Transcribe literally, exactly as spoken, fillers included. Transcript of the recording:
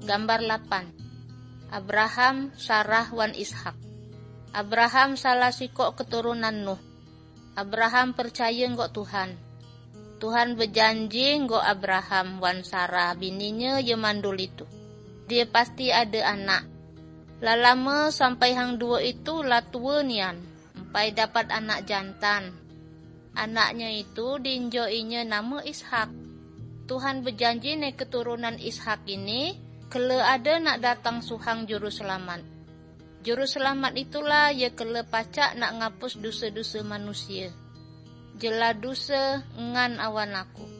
Gambar lapan. Abraham, Sarah, wan Ishak. Abraham salah sikok keturunan Nuh. Abraham percaya ngok Tuhan. Tuhan berjanji ngok Abraham wan Sarah bininya ye mandul itu. Dia pasti ada anak. Lalama sampai hang dua itu lah tua nian, sampai dapat anak jantan. Anaknya itu dinjoinya nama Ishak. Tuhan berjanji nih keturunan Ishak ini, kele ada nak datang suhang juru selamat. Juru selamat itulah ya kele pacak nak ngapus dosa-dosa manusia. Jela dosa ngan awan aku.